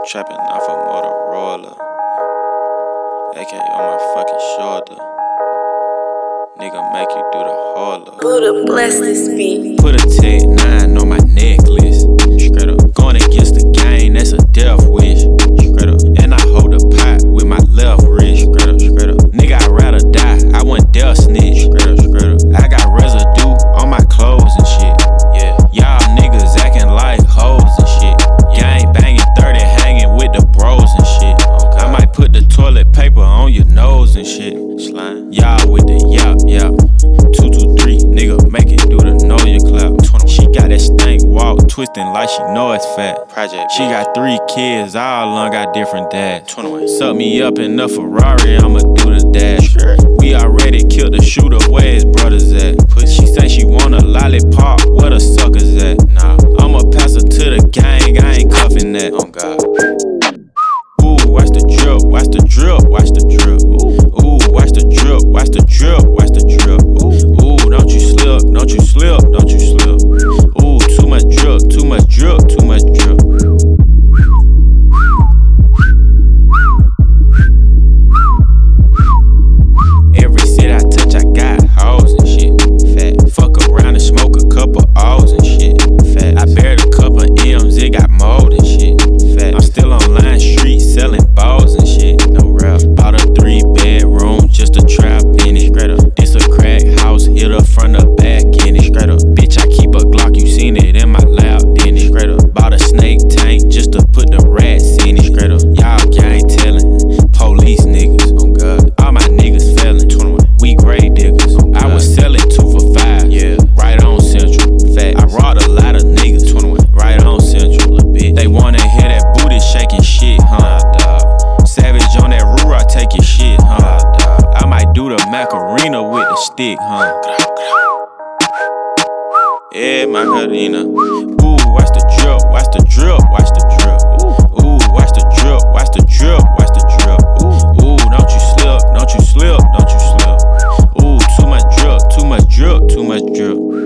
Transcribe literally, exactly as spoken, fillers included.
Trapping off a Motorola, A K on my fucking shoulder. Nigga make you do the holler. Buddha bless this beat. Put a Tech nine on my necklace. Straight up. Going against the game, that's a death wish. Straight up. And I hold a pot with my left wrist. Straight up, straight up. Nigga, I'd rather die. I want death snitch. Straight up, straight up. I got residue on my clothes and shit. Yeah. Y'all niggas acting like hoes and shit. Gang banging thirty, hanging with the bros and shit. I might put the toilet paper on your nose and shit. Slime. Y'all with the yap, yap. Two, two, three, nigga, make it do the know your clap. She got that stank walk, twisting like she know it's fat. Project. She got three kids, all along got different dads. Suck me up in the Ferrari, I'ma do the dash. Sure. We already killed the shooter, where his brothers at? She say she want a lollipop, where the suckers at? Nah, I'ma pass her to the gang, I ain't cuffing that. Oh God. Ooh, watch the drip, watch the drip, watch the drip. Ooh, watch the drip, watch the drip, watch the drip. Ooh, don't you slip, don't you slip, don't you slip. Ooh, too much drip, too much drip, too much drip. Every city I touch, I got hoes and shit. Fat. Fuck around and smoke a couple O's and shit. Fat. I buried a couple M's, it got mold and shit. Fat. I'm still on Line Street selling balls and shit. No rap. Bought a three bedroom just a trap in it. Straight up. This a crack house, hit her front or back in it. Straight up. Bitch, I keep a Glock, you seen it in my lap, didn't it? Straight up. Bought a snake tank just to put the rats in it. Straight up. Y'all gang telling. Police niggas. Oh God. All my niggas felon. We grave diggers. Oh I was selling two for five. Yeah. Right on Central. Facts. I robbed a lot of niggas. Right on Central. Little bitch. They wanna hear that booty shaking shit, huh? Nah, dog. Savage on that Rura, take your shit, huh? Nah, dog. I might do the Macarena with the stick, huh? Yeah, Macarena. Ooh, watch the drip, watch the drip, watch the drip. Ooh, watch the drip, watch the drip, watch the drip. Ooh, don't you slip, don't you slip, don't you slip. Ooh, too much drip, too much drip, too much drip.